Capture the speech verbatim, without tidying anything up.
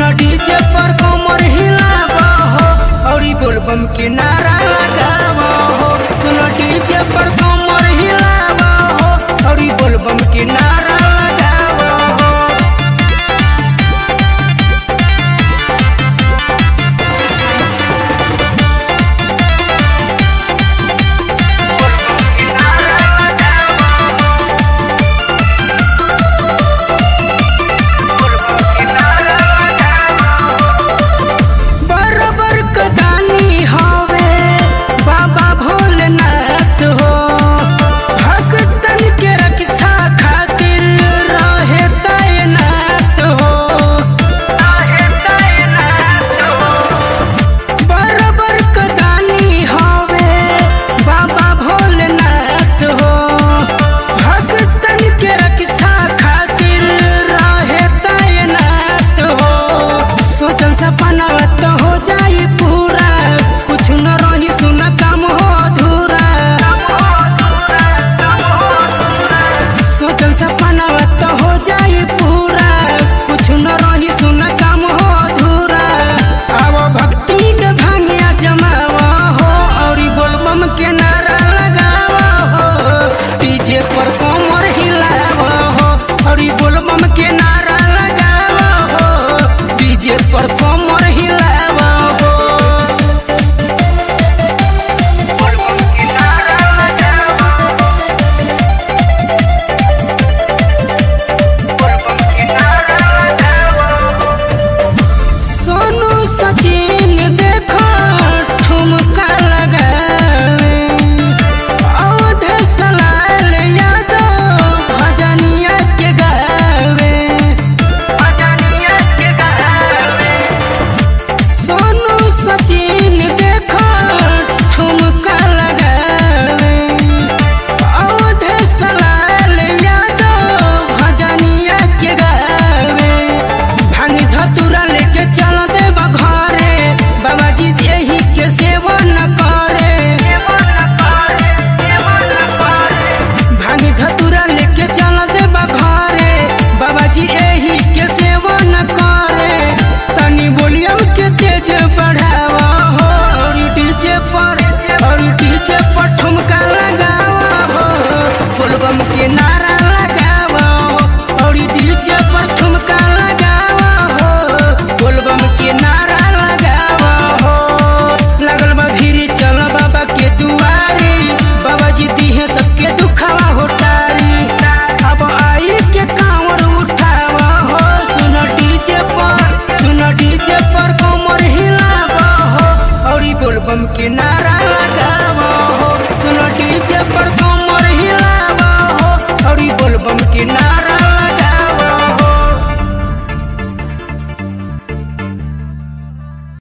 सुना डीजे पर कमर हिलावा हो और बोलबम के नारा लगावा हो। सुना डीजे पर कमर हिलावा हो और बोलबम के नारा लगावा हो। पर कमर हिलावा हो बोलबम के नारा लगावा बोलबम के नारा लगावा। सोनू सचिन देखो ठुमका लगावे अवधे सलाल यादव भजनिया के गावे भजनिया के गावे। सचिन देखो ठुमका लगावे अवधे सलाल यादव भजनिया के गावे। भांग धतूरा लेके चल देव घरे बाबा जी यही के सेवन करे। भांग धतूरा लेके चल देव घरे बाबा जी यही के सेवन करे। तनी वॉल्यूम के तेज बढ़ावा हो और डीजे पर और डीजे पर ठुमका लगावा हो बोलबम के नारा लगावा हो और डीजे पर ठुमका लगावा हो बोलबम के नारा लगावा हो। लगल बा भीड़ चल बाबा के दुआरी बाबा जी दीहे सबके दुखावा हो टारी। अब आई के कांवर उठावा हो सुनो डीजे पर सुनो डीजे पर कमर हिलावा हो और बोलबम के नारा लगावा हो। सुनो डीजे पर कमर हिलावा हो और बोलबम के नारा